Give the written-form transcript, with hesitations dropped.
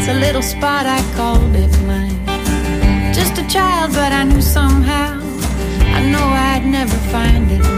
a little spot, I called it mine. Just a child, but I knew somehow, I know I'd never find it.